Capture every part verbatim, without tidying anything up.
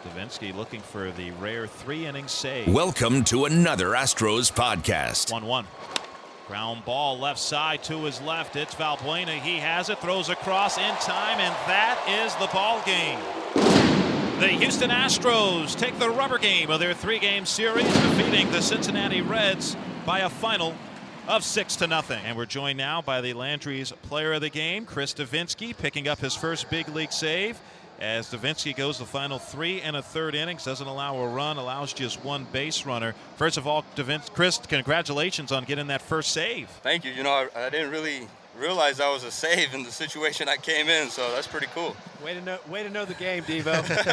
Devenski looking for the rare three-inning save. Welcome to another Astros podcast. one one. Ground ball left side to his left. It's Valbuena. He has it, throws across in time, and that is the ball game. The Houston Astros take the rubber game of their three-game series, defeating the Cincinnati Reds by a final of six to nothing. And we're joined now by the Landry's player of the game, Chris Devenski, picking up his first big league save. As Devenski goes the final three and a third innings, doesn't allow a run, allows just one base runner. First of all, Devin- Chris, congratulations on getting that first save. Thank you. You know, I, I didn't really realize that was a save in the situation I came in, so that's pretty cool. Way to know, way to know the game, Devo.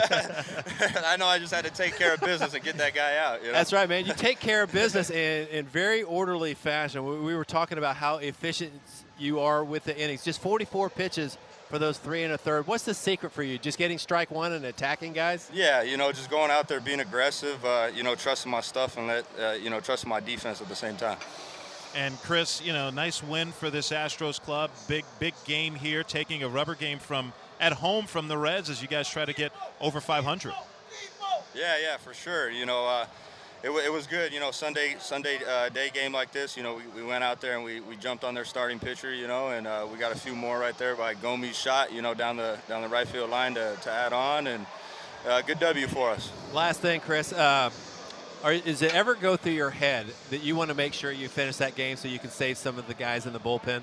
I know I just had to take care of business and get that guy out. You know? That's right, man. You take care of business in, in very orderly fashion. We, we were talking about how efficient you are with the innings. Just forty-four pitches for those three and a third. What's the secret for you? Just getting strike one and attacking guys? Yeah, you know, just going out there, being aggressive, uh, you know, trusting my stuff and let, uh, you know, trusting my defense at the same time. And Chris, you know, nice win for this Astros club. Big, big game here, taking a rubber game from at home from the Reds as you guys try to get over five hundred. Yeah, yeah, for sure. You know, uh, it, w- it was good. You know, Sunday Sunday uh, day game like this, you know, we, we went out there and we, we jumped on their starting pitcher, you know, and uh, we got a few more right there by Gomes' shot, you know, down the down the right field line to, to add on, and uh, good W for us. Last thing, Chris. Uh, Are, does it ever go through your head that you want to make sure you finish that game so you can save some of the guys in the bullpen?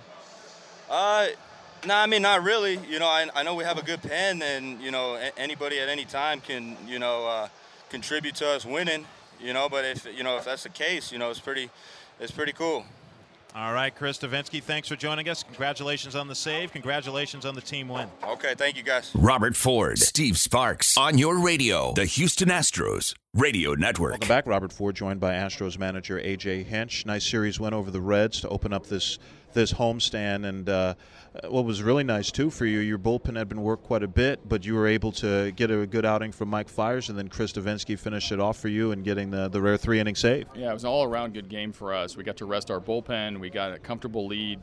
Uh, no, nah, I mean, not really. You know, I, I know we have a good pen, and, you know, a- anybody at any time can, you know, uh, contribute to us winning, you know, but if, you know, if that's the case, you know, it's pretty, it's pretty cool. All right, Chris Devenski, thanks for joining us. Congratulations on the save. Congratulations on the team win. Okay, thank you, guys. Robert Ford, Steve Sparks, on your radio, the Houston Astros Radio Network. Welcome back. Robert Ford, joined by Astros manager A J Hinch. Nice series win over the Reds to open up this this homestand. And uh, what was really nice, too, for you, your bullpen had been worked quite a bit, but you were able to get a good outing from Mike Fiers, and then Chris Devenski finished it off for you and getting the, the rare three-inning save. Yeah, it was an all-around good game for us. We got to rest our bullpen. We got a comfortable lead.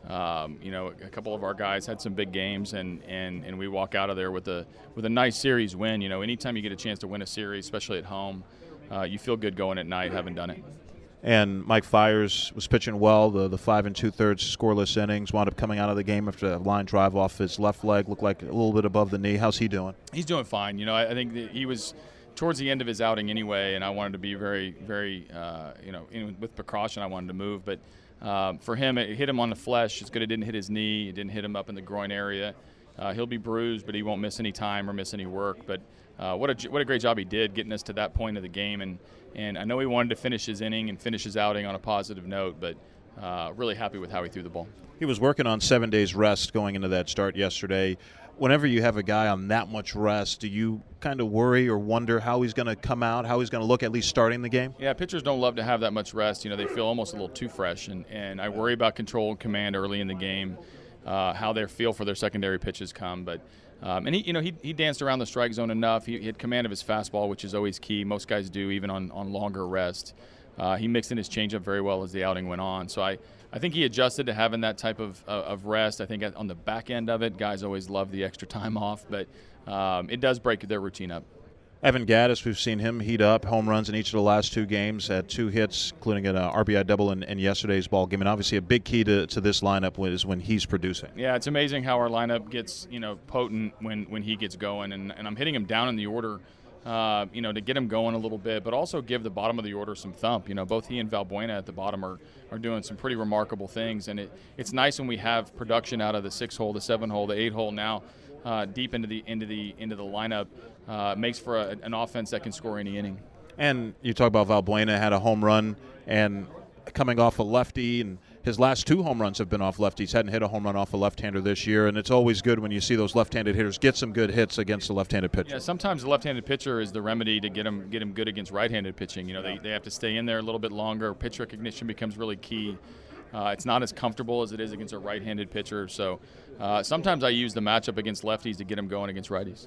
Um, you know, a couple of our guys had some big games, and, and, and we walk out of there with a with a nice series win. You know, anytime you get a chance to win a series, especially at home, uh, you feel good going at night, having done it. And Mike Fiers was pitching well, the the five and two-thirds scoreless innings, wound up coming out of the game after a line drive off his left leg, looked like a little bit above the knee. How's he doing? He's doing fine. You know, I, I think that he was towards the end of his outing anyway, and I wanted to be very, very, uh, you know, in, with precaution, I wanted to move. But um, for him, it hit him on the flesh. It's good it didn't hit his knee. It didn't hit him up in the groin area. Uh, he'll be bruised, but he won't miss any time or miss any work. But uh, what a what a great job he did getting us to that point of the game. And, and I know he wanted to finish his inning and finish his outing on a positive note, but uh, really happy with how he threw the ball. He was working on seven days rest going into that start yesterday. Whenever you have a guy on that much rest, do you kind of worry or wonder how he's going to come out, how he's going to look at least starting the game? Yeah, pitchers don't love to have that much rest. You know, they feel almost a little too fresh, and, and I worry about control and command early in the game, uh, how they feel for their secondary pitches come. But um, and he, you know, he he danced around the strike zone enough. He, he had command of his fastball, which is always key. Most guys do, even on on longer rest. Uh, he mixed in his changeup very well as the outing went on. So I. I think he adjusted to having that type of, uh, of rest. I think on the back end of it, guys always love the extra time off, but um, it does break their routine up. Evan Gattis, we've seen him heat up, home runs in each of the last two games, had two hits, including an uh, R B I double in, in yesterday's ball game. And obviously a big key to, to this lineup is when he's producing. Yeah, it's amazing how our lineup gets, you know, potent when, when he gets going. And, and I'm hitting him down in the order, uh, you know, to get him going a little bit, but also give the bottom of the order some thump. You know, both he and Valbuena at the bottom are, are doing some pretty remarkable things. And it, it's nice when we have production out of the six hole, the seven hole, the eight hole now uh, deep into the into the into the lineup. Uh, makes for a, an offense that can score any inning. And you talk about Valbuena had a home run and coming off a lefty, and his last two home runs have been off lefties. Hadn't hit a home run off a left-hander this year, and it's always good when you see those left-handed hitters get some good hits against a left-handed pitcher. Yeah, sometimes the left-handed pitcher is the remedy to get him get him good against right-handed pitching. You know, they, they have to stay in there a little bit longer. Pitch recognition becomes really key. Uh, it's not as comfortable as it is against a right-handed pitcher. So uh, sometimes I use the matchup against lefties to get him going against righties.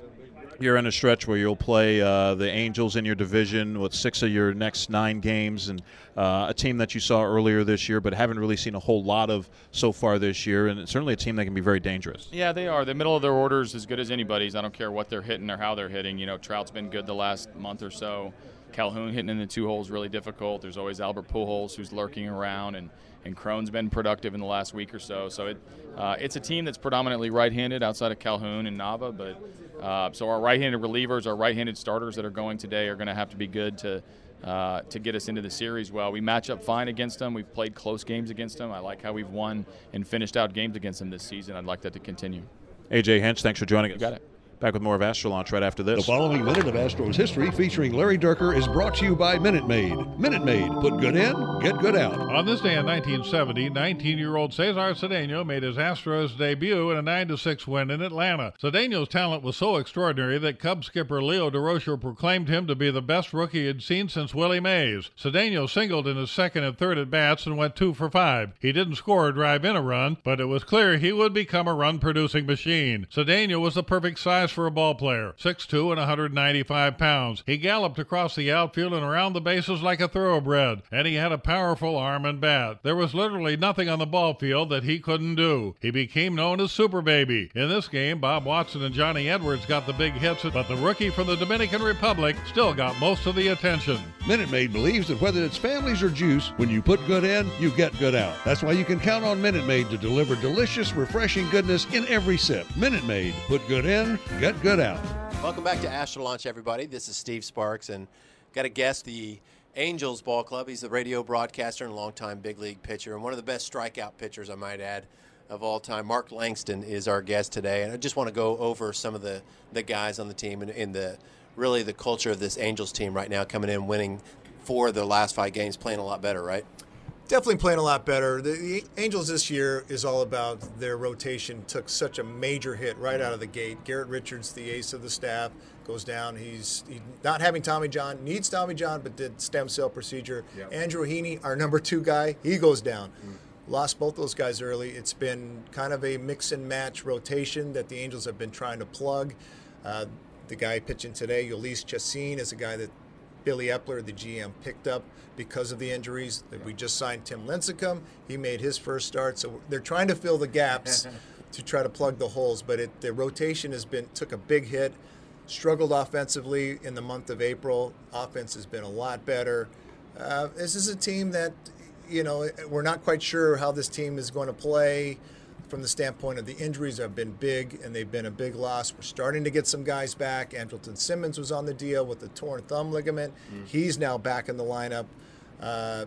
You're in a stretch where you'll play uh, the Angels in your division with six of your next nine games, and uh, a team that you saw earlier this year but haven't really seen a whole lot of so far this year, and it's certainly a team that can be very dangerous. Yeah, they are. The middle of their order is as good as anybody's. I don't care what they're hitting or how they're hitting. You know, Trout's been good the last month or so. Calhoun hitting in the two holes really difficult. There's always Albert Pujols who's lurking around, and and Cron's been productive in the last week or so. So it uh, it's a team that's predominantly right-handed outside of Calhoun and Nava, but uh, so our right-handed relievers, our right-handed starters that are going today are going to have to be good to uh, to get us into the series well. We match up fine against them. We've played close games against them. I like how we've won and finished out games against them this season. I'd like that to continue. A J Hench, thanks for joining us. You got it. Back with more of Astro Launch right after this. The following minute of Astros history featuring Larry Durker is brought to you by Minute Maid. Minute Maid, put good in, get good out. On this day in nineteen seventy, nineteen-year-old Cesar Cedeno made his Astros debut in a nine to six win in Atlanta. Cedeno's talent was so extraordinary that Cubs skipper Leo Durocher proclaimed him to be the best rookie he'd seen since Willie Mays. Cedeno singled in his second and third at-bats and went two for five. He didn't score or drive in a run, but it was clear he would become a run-producing machine. Cedeno was the perfect size for a ball player, six foot two and one hundred ninety-five pounds. He galloped across the outfield and around the bases like a thoroughbred, and he had a powerful arm and bat. There was literally nothing on the ball field that he couldn't do. He became known as Super Baby. In this game, Bob Watson and Johnny Edwards got the big hits, but the rookie from the Dominican Republic still got most of the attention. Minute Maid believes that whether it's families or juice, when you put good in, you get good out. That's why you can count on Minute Maid to deliver delicious, refreshing goodness in every sip. Minute Maid, put good in, get good out. Welcome back to Astro Launch, everybody. This is Steve Sparks, and got a guest, the Angels Ball Club. He's the radio broadcaster and longtime big league pitcher, and one of the best strikeout pitchers, I might add, of all time. Mark Langston is our guest today, and I just want to go over some of the, the guys on the team and, and the really the culture of this Angels team right now, coming in, winning four of the last five games, playing a lot better, right? Definitely playing a lot better. The, the Angels this year is all about their rotation. Took such a major hit right out of the gate. Garrett Richards, the ace of the staff, goes down. He's, he's not having Tommy John, needs Tommy John, but did stem cell procedure. Yep. Andrew Heaney, our number two guy, he goes down. Mm. Lost both those guys early. It's been kind of a mix and match rotation that the Angels have been trying to plug. Uh, the guy pitching today, Ulysses Chacin, is a guy that Billy Epler, the G M, picked up because of the injuries. We just signed Tim Lincecum. He made his first start. So they're trying to fill the gaps to try to plug the holes. But it, the rotation has been took a big hit, struggled offensively in the month of April. Offense has been a lot better. Uh, this is a team that, you know, we're not quite sure how this team is going to play from the standpoint of the injuries have been big, and they've been a big loss. We're starting to get some guys back. Andrelton Simmons was on the deal with the torn thumb ligament. Mm. He's now back in the lineup. Uh,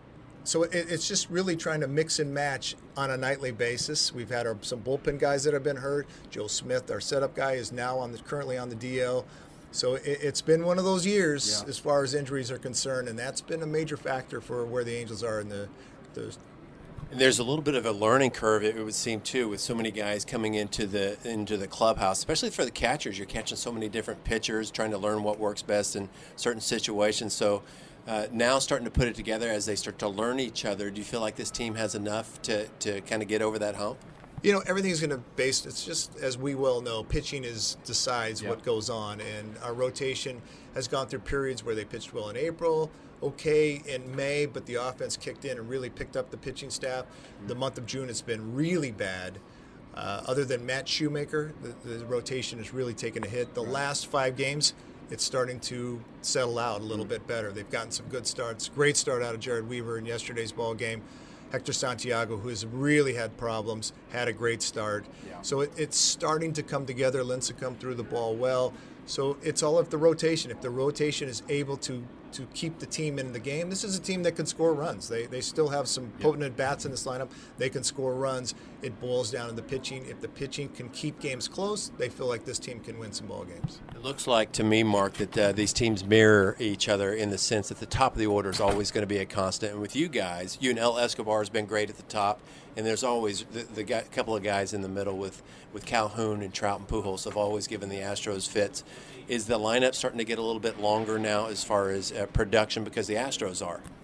so it, it's just really trying to mix and match on a nightly basis. We've had our, some bullpen guys that have been hurt. Joe Smith, our setup guy, is now on the currently on the D L. So it, it's been one of those years yeah. as far as injuries are concerned, and that's been a major factor for where the Angels are in the, the There's a little bit of a learning curve, it would seem, too, with so many guys coming into the into the clubhouse, especially for the catchers. You're catching so many different pitchers, trying to learn what works best in certain situations. So uh, now starting to put it together as they start to learn each other, do you feel like this team has enough to, to kind of get over that hump? You know, everything's going to base, it's just, as we well know, pitching is decides yeah. what goes on. And our rotation has gone through periods where they pitched well in April, okay in May, but the offense kicked in and really picked up the pitching staff. Mm-hmm. The month of June has been really bad. Uh, other than Matt Shoemaker, the, the rotation has really taken a hit. The right. last five games, it's starting to settle out a little mm-hmm. bit better. They've gotten some good starts. Great start out of Jared Weaver in yesterday's ball game. Hector Santiago, who has really had problems, had a great start. Yeah. So it, it's starting to come together. Lincecum threw the ball well. So it's all of the rotation. If the rotation is able to to keep the team in the game, this is a team that can score runs. They they still have some yeah. potent at-bats in this lineup. They can score runs. It boils down to the pitching. If the pitching can keep games close, they feel like this team can win some ball games. It looks like to me, Mark, that uh, these teams mirror each other in the sense that the top of the order is always going to be a constant. And with you guys, you and El Escobar has been great at the top, and there's always the, the guy, couple of guys in the middle with, with Calhoun and Trout and Pujols have always given the Astros fits. Is the lineup starting to get a little bit longer now as far as uh, production because the Astros are?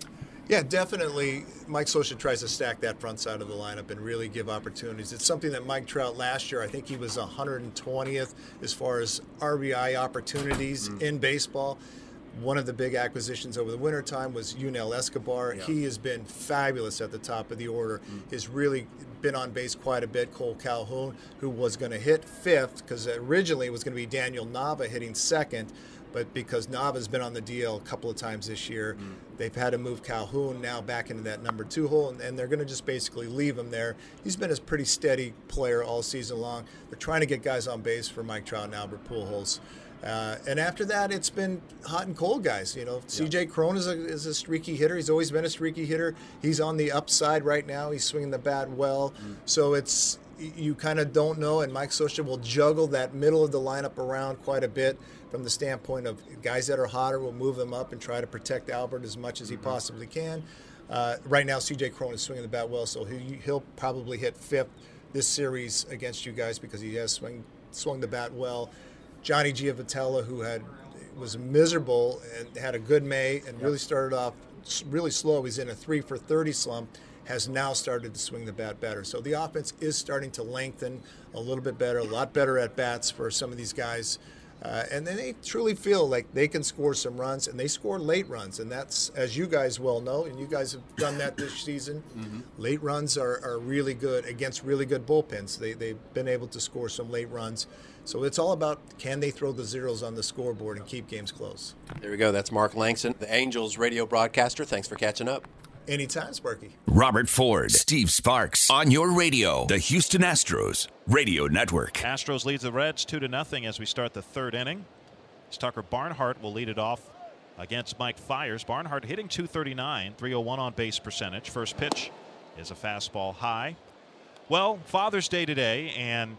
Yeah, definitely. Mike Scioscia tries to stack that front side of the lineup and really give opportunities. It's something that Mike Trout last year, I think he was one hundred twentieth as far as R B I opportunities mm. in baseball. One of the big acquisitions over the wintertime was Yunel Escobar. Yeah. He has been fabulous at the top of the order. Mm. He's really been on base quite a bit. Cole Calhoun, who was going to hit fifth, because originally it was going to be Daniel Nava hitting second, but because Nava's been on the D L a couple of times this year, mm. they've had to move Calhoun now back into that number two hole, and, and they're going to just basically leave him there. He's been a pretty steady player all season long. They're trying to get guys on base for Mike Trout and Albert Pujols. Uh, and after that, it's been hot and cold guys. You know, yeah. C J Cron is a, is a streaky hitter. He's always been a streaky hitter. He's on the upside right now. He's swinging the bat well. Mm. So it's you kind of don't know, and Mike Scioscia will juggle that middle of the lineup around quite a bit from the standpoint of guys that are hotter will move them up and try to protect Albert as much as he mm-hmm. possibly can. Uh, right now, C J Cron is swinging the bat well, so he, he'll probably hit fifth this series against you guys because he has swing, swung the bat well. Johnny Giavotella, who had was miserable and had a good May and really started off really slow. He's in a three for thirty slump, has now started to swing the bat better. So the offense is starting to lengthen a little bit better, a lot better at bats for some of these guys. Uh, and then they truly feel like they can score some runs, and they score late runs. And that's, as you guys well know, and you guys have done that this season, mm-hmm. late runs are, are really good against really good bullpens. They, they've been able to score some late runs. So it's all about, can they throw the zeros on the scoreboard and keep games close? There we go. That's Mark Langston, the Angels radio broadcaster. Thanks for catching up. Anytime, Sparky. Robert Ford, Steve Sparks, on your radio, the Houston Astros Radio Network. Astros leads the Reds two to nothing as we start the third inning. As Tucker Barnhart will lead it off against Mike Fiers. Barnhart hitting two thirty-nine, three oh one on base percentage. First pitch is a fastball high. Well, Father's Day today, and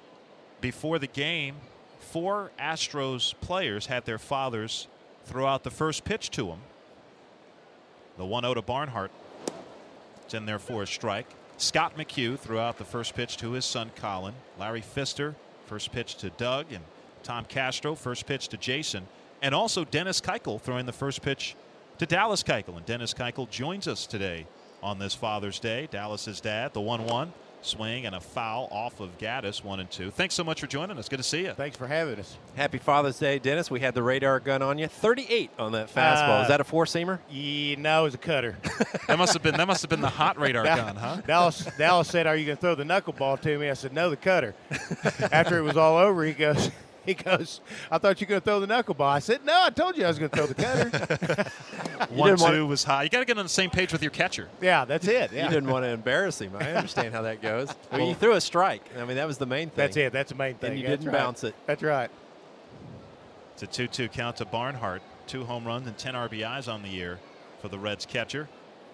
before the game, four Astros players had their fathers throw out the first pitch to them. The one oh to Barnhart. It's in there for a strike. Scott McHugh threw out the first pitch to his son Colin. Larry Pfister, first pitch to Doug. And Tom Castro, first pitch to Jason. And also Dennis Keuchel throwing the first pitch to Dallas Keuchel. And Dennis Keuchel joins us today on this Father's Day. Dallas's dad, the one one. Swing and a foul off of Gaddis, one and two. Thanks so much for joining us. Good to see you. Thanks for having us. Happy Father's Day, Dennis. We had the radar gun on you. thirty-eight on that fastball. Uh, Is that a four-seamer? Yeah, no, it was a cutter. that must have been that must have been the hot radar gun, huh? Dallas, Dallas said, "Are you going to throw the knuckleball to me?" I said, "No, the cutter." After it was all over, he goes. He goes, I thought you were going to throw the knuckleball. I said, no, I told you I was going to throw the cutter. One, two was high. You got to get on the same page with your catcher. Yeah, that's it. Yeah. You didn't want to embarrass him. I understand how that goes. Well, you threw a strike. I mean, that was the main thing. That's it. That's the main thing. And you that's didn't right. bounce it. That's right. It's a two two count to Barnhart. Two home runs and ten R B Is on the year for the Reds catcher.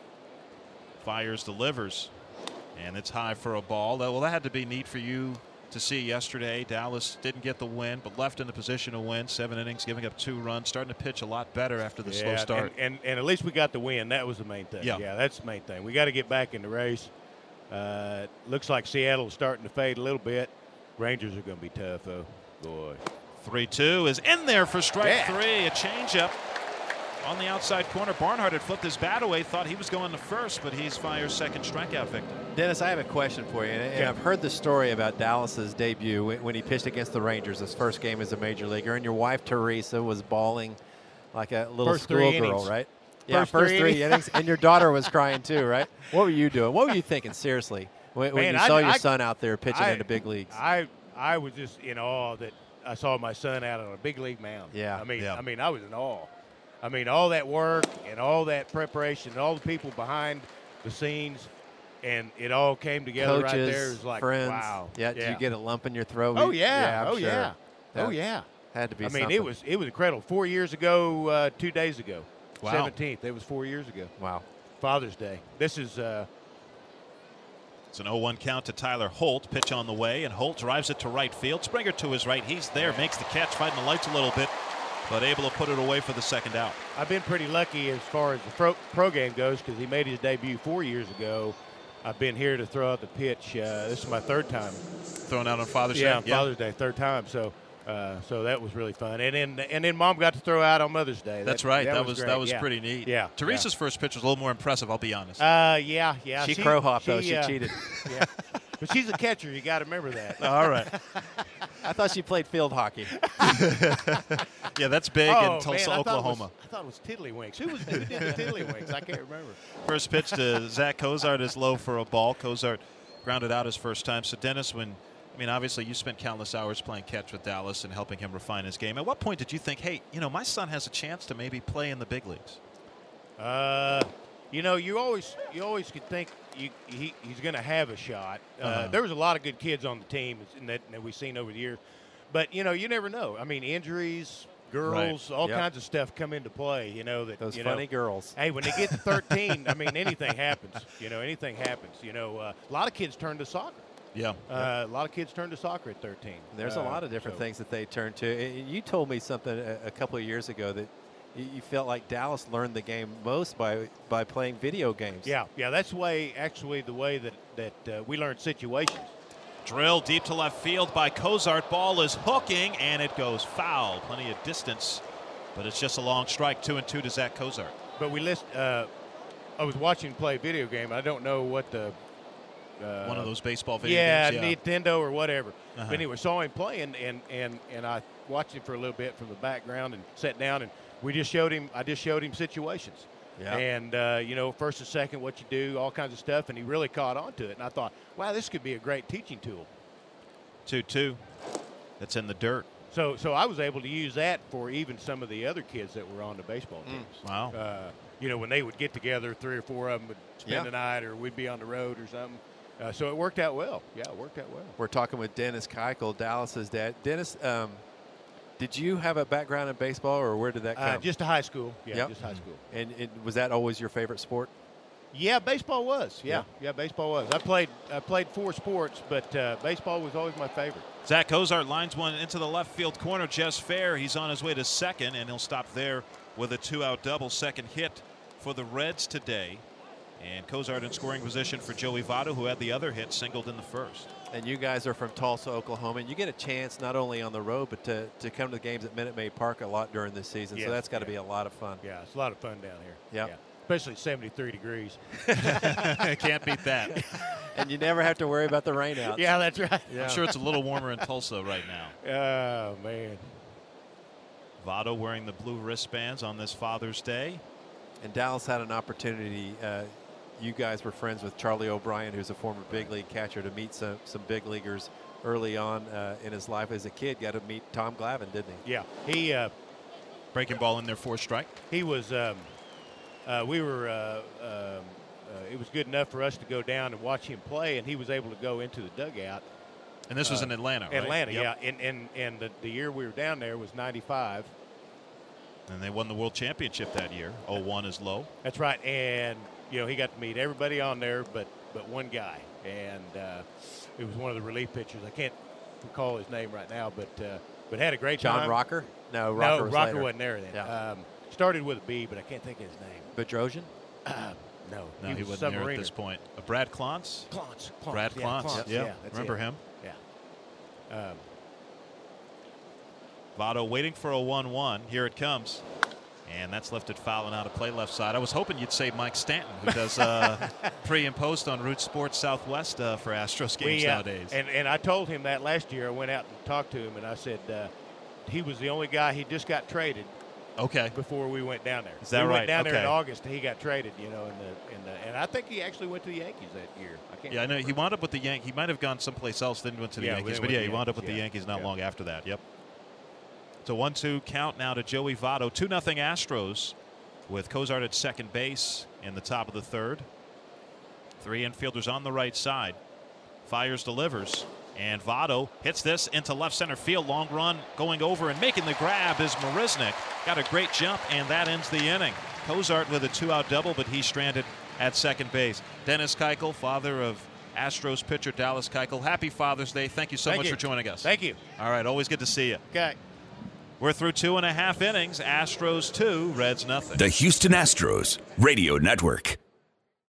Fiers delivers, and it's high for a ball. Well, that had to be neat for you to see yesterday. Dallas didn't get the win, but left in the position to win. Seven innings, giving up two runs, starting to pitch a lot better after the yeah, slow start. And, and and at least we got the win. That was the main thing. Yeah, yeah that's the main thing. We got to get back in the race. Uh, looks like Seattle's starting to fade a little bit. Rangers are going to be tough, though. Boy. three two is in there for strike yeah. three. A changeup on the outside corner. Barnhart had flipped his bat away, thought he was going to first, but he's Fiers' second strikeout victim. Dennis, I have a question for you, and, and yeah. I've heard the story about Dallas's debut when, when he pitched against the Rangers, his first game as a major leaguer, and your wife Teresa was bawling like a little schoolgirl, right? Yeah, first, first three, three innings, and your daughter was crying too, right? What were you doing? What were you thinking, seriously, when, when Man, you I, saw your I, son out there pitching I, in the big leagues? I I was just in awe that I saw my son out on a big league mound. Yeah. I mean, yeah. I mean, I was in awe. I mean, all that work and all that preparation and all the people behind the scenes, and it all came together Coaches, right there. It was like, friends. wow. Yeah, yeah. did you get a lump in your throat? Oh, yeah. yeah oh, sure. yeah. That oh, yeah. Had to be I mean, something. it was it was incredible. Four years ago, uh, two days ago. Wow. seventeenth. It was four years ago. Wow. Father's Day. This is uh, – It's an oh one count to Tyler Holt. Pitch on the way, and Holt drives it to right field. Springer to his right. He's there, makes the catch, fighting the lights a little bit, but able to put it away for the second out. I've been pretty lucky as far as the pro, pro game goes because he made his debut four years ago. I've been here to throw out the pitch. Uh, this is my third time. Thrown out on Father's yeah, Day? On yeah, Father's Day, third time. So Uh, so that was really fun. And then and then Mom got to throw out on Mother's Day. That's that, right. That, That, was was great. that was yeah. pretty neat. Yeah. Teresa's yeah. first pitch was a little more impressive, I'll be honest. Uh, yeah, yeah. She crow hopped, though. She uh, cheated. Yeah. But she's a catcher. You got to remember that. All right. I thought she played field hockey. Yeah, that's big oh, in Tulsa, man, I Oklahoma. Thought was, I thought it was Tiddlywinks. Who was who did the Tiddlywinks? I can't remember. First pitch to Zach Cozart is low for a ball. Cozart grounded out his first time. So, Dennis, when I mean, obviously, you spent countless hours playing catch with Dallas and helping him refine his game. At what point did you think, hey, you know, my son has a chance to maybe play in the big leagues? Uh, you know, you always you always could think you, he, he's going to have a shot. Uh, Uh-huh. There was a lot of good kids on the team that, that we've seen over the years. But, you know, you never know. I mean, injuries, girls, Right. all Yep. kinds of stuff come into play, you know. that Those you funny know, girls. Hey, when they get to thirteen, I mean, anything happens. You know, anything happens. You know, uh, a lot of kids turn to soccer. Yeah. Uh, a lot of kids turn to soccer at thirteen. There's uh, a lot of different so. things that they turn to. And you told me something a, a couple of years ago that you you felt like Dallas learned the game most by by playing video games. Yeah, yeah, that's the way, actually, the way that, that uh, we learn situations. Drill deep to left field by Cozart. Ball is hooking, and it goes foul. Plenty of distance, but it's just a long strike. Two and two to Zach Cozart. But we list. Uh, I was watching him play video game. I don't know what the. Uh, One of those baseball video yeah, games. Yeah, Nintendo or whatever. Uh-huh. But anyway, saw him playing, and, and, and I watched him for a little bit from the background and sat down, and we just showed him. I just showed him situations. Yeah. And, uh, you know, first and second, what you do, all kinds of stuff, and he really caught on to it. And I thought, wow, this could be a great teaching tool. two two. That's in the dirt. So so I was able to use that for even some of the other kids that were on the baseball teams. Wow. Uh, you know, when they would get together, three or four of them would spend Yeah. the night, or we'd be on the road or something. Uh, so it worked out well. Yeah, it worked out well. We're talking with Dennis Keuchel, Dallas's dad. Dennis, um, did you have a background in baseball, or where did that come? Uh, just a high school. Yeah, Yep. just high school. And it, was that always your favorite sport? Yeah, baseball was. Yeah, Yeah. yeah, baseball was. I played I played four sports, but uh, baseball was always my favorite. Zach Cozart lines one into the left field corner. Jess Fair, he's on his way to second, and he'll stop there with a two-out double. Second hit for the Reds today. And Cozart in scoring position for Joey Votto, who had the other hit, singled in the first. And you guys are from Tulsa, Oklahoma, and you get a chance not only on the road, but to, to come to the games at Minute Maid Park a lot during this season. Yeah, so that's got to yeah. be a lot of fun. Yeah, it's a lot of fun down here. Yep. Yeah, especially seventy-three degrees. Can't beat that. And you never have to worry about the rainouts. Yeah, that's right. Yeah. I'm sure it's a little warmer in Tulsa right now. Oh, man. Votto wearing the blue wristbands on this Father's Day. And Dallas had an opportunity. Uh, you guys were friends with Charlie O'Brien, who's a former big league catcher, to meet some, some big leaguers early on uh, in his life as a kid. Got to meet Tom Glavine, didn't he? Yeah, he uh, Breaking ball in there for a strike. he was. Um, uh, we were. Uh, um, uh, it was good enough for us to go down and watch him play, and he was able to go into the dugout. And this was Uh, in Atlanta, right? Atlanta, Yep. yeah. And and and the, the year we were down there was ninety-five. And they won the World Championship that year. oh one is low. That's right. And you know, he got to meet everybody on there, but but one guy, and uh, it was one of the relief pitchers. I can't recall his name right now, but uh, but had a great John time. Rocker? No, Rocker no, was Rocker later. wasn't there then. Yeah. Um, started with a B, but I can't think of his name. Bedrosian? Uh, no, No, he, he, was wasn't there at submariner. this point. Uh, Brad Klontz? Klontz, Klontz, Brad yeah, Klontz. Klontz, Yeah, yeah, that's remember it. him? Yeah. Um, Votto waiting for a one one. Here it comes. And that's lifted foul and out of play left side. I was hoping you'd say Mike Stanton, who does uh, pre and post on Root Sports Southwest uh, for Astros games we, uh, nowadays. And and I told him that last year. I went out and talked to him, and I said uh, he was the only guy. He just got traded. Okay. Before we went down there. Is that we right? went down there in Okay. August, and he got traded. You know, in the in the, and I think he actually went to the Yankees that year. I can't. Yeah, I know remember. he wound up with the Yankees. He might have gone someplace else, then went to the Yeah, Yankees. then But went yeah, to he the wound up with Yankees, the yeah. Yankees not Yeah. long after that. Yep. It's a one two count now to Joey Votto. two nothing Astros with Cozart at second base in the top of the third. Three infielders on the right side. Fires, delivers. And Votto hits this into left center field. Long run going over and making the grab is Marisnik. Got a great jump, and that ends the inning. Cozart with a two-out double, but he's stranded at second base. Dennis Keuchel, father of Astros pitcher Dallas Keuchel. Happy Father's Day. Thank you so Thank much you. for joining us. Thank you. All right, always good to see you. Okay. We're through two and a half innings. Astros two, Reds nothing. The Houston Astros Radio Network.